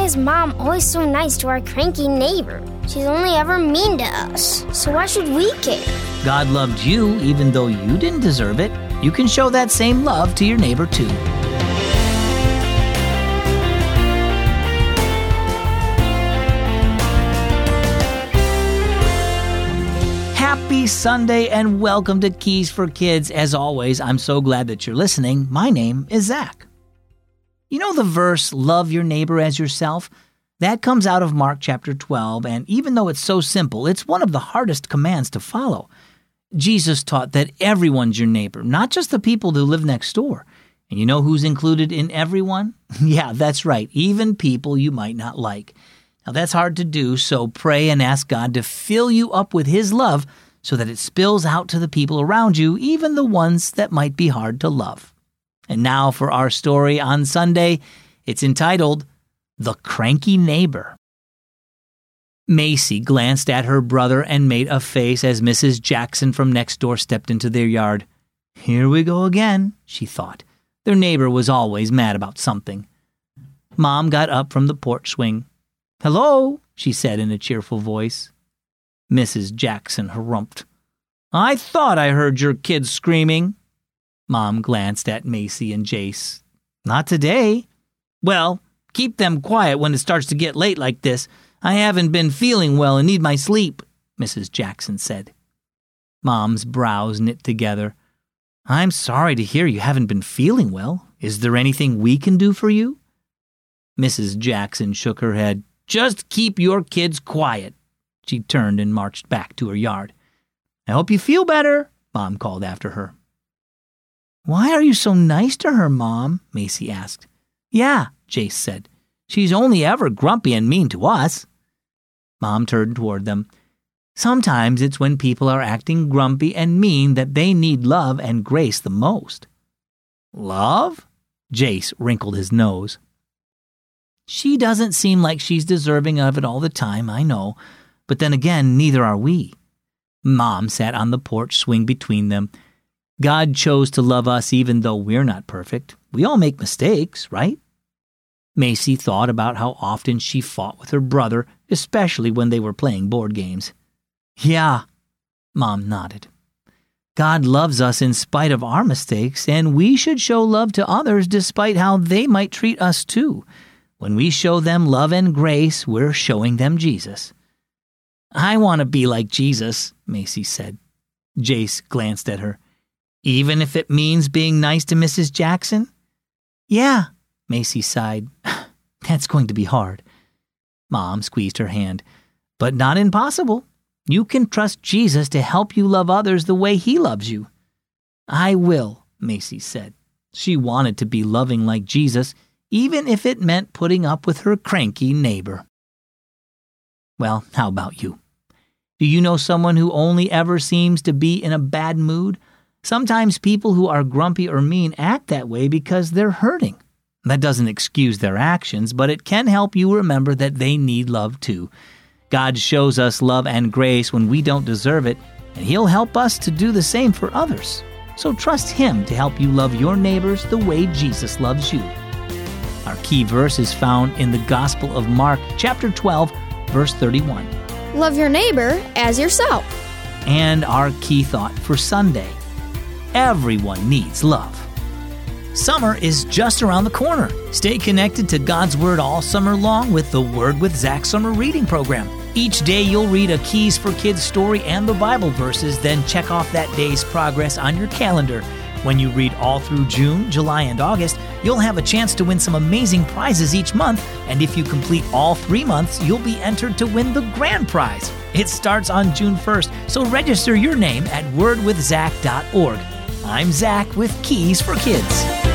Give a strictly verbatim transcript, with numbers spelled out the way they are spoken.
is Mom always so nice to our cranky neighbor? She's only ever mean to us. So why should we care? God loved you even though you didn't deserve it. You can show that same love to your neighbor too. Happy Sunday and welcome to Keys for Kids. As always, I'm so glad that you're listening. My name is Zach. You know the verse, love your neighbor as yourself? That comes out of Mark chapter twelve, and even though it's so simple, it's one of the hardest commands to follow. Jesus taught that everyone's your neighbor, not just the people who live next door. And you know who's included in everyone? Yeah, that's right, even people you might not like. Now that's hard to do, so pray and ask God to fill you up with His love so that it spills out to the people around you, even the ones that might be hard to love. And now for our story on Sunday. It's entitled, The Cranky Neighbor. Macy glanced at her brother and made a face as Missus Jackson from next door stepped into their yard. Here we go again, she thought. Their neighbor was always mad about something. Mom got up from the porch swing. Hello, she said in a cheerful voice. Missus Jackson harumphed. I thought I heard your kids screaming. Mom glanced at Macy and Jace. Not today. Well, keep them quiet when it starts to get late like this. I haven't been feeling well and need my sleep, Missus Jackson said. Mom's brows knit together. I'm sorry to hear you haven't been feeling well. Is there anything we can do for you? Missus Jackson shook her head. Just keep your kids quiet. She turned and marched back to her yard. I hope you feel better, Mom called after her. Why are you so nice to her, Mom? Macy asked. Yeah, Jace said. She's only ever grumpy and mean to us. Mom turned toward them. Sometimes it's when people are acting grumpy and mean that they need love and grace the most. Love? Jace wrinkled his nose. She doesn't seem like she's deserving of it all the time, I know. But then again, neither are we. Mom sat on the porch swing between them. God chose to love us even though we're not perfect. We all make mistakes, right? Macy thought about how often she fought with her brother, especially when they were playing board games. Yeah, Mom nodded. God loves us in spite of our mistakes, and we should show love to others despite how they might treat us too. When we show them love and grace, we're showing them Jesus. I want to be like Jesus, Macy said. Jace glanced at her. Even if it means being nice to Missus Jackson? Yeah, Macy sighed. That's going to be hard. Mom squeezed her hand. But not impossible. You can trust Jesus to help you love others the way He loves you. I will, Macy said. She wanted to be loving like Jesus, even if it meant putting up with her cranky neighbor. Well, how about you? Do you know someone who only ever seems to be in a bad mood? Sometimes people who are grumpy or mean act that way because they're hurting. That doesn't excuse their actions, but it can help you remember that they need love too. God shows us love and grace when we don't deserve it, and He'll help us to do the same for others. So trust Him to help you love your neighbors the way Jesus loves you. Our key verse is found in the Gospel of Mark, chapter twelve, verse thirty-one. Love your neighbor as yourself. And our key thought for Sunday. Everyone needs love. Summer is just around the corner. Stay connected to God's Word all summer long with the Word with Zach summer reading program. Each day you'll read a Keys for Kids story and the Bible verses, then check off that day's progress on your calendar. When you read all through June, July, and August, you'll have a chance to win some amazing prizes each month, and if you complete all three months, you'll be entered to win the grand prize. It starts on June first, so register your name at word with zach dot org. I'm Zach with Keys for Kids.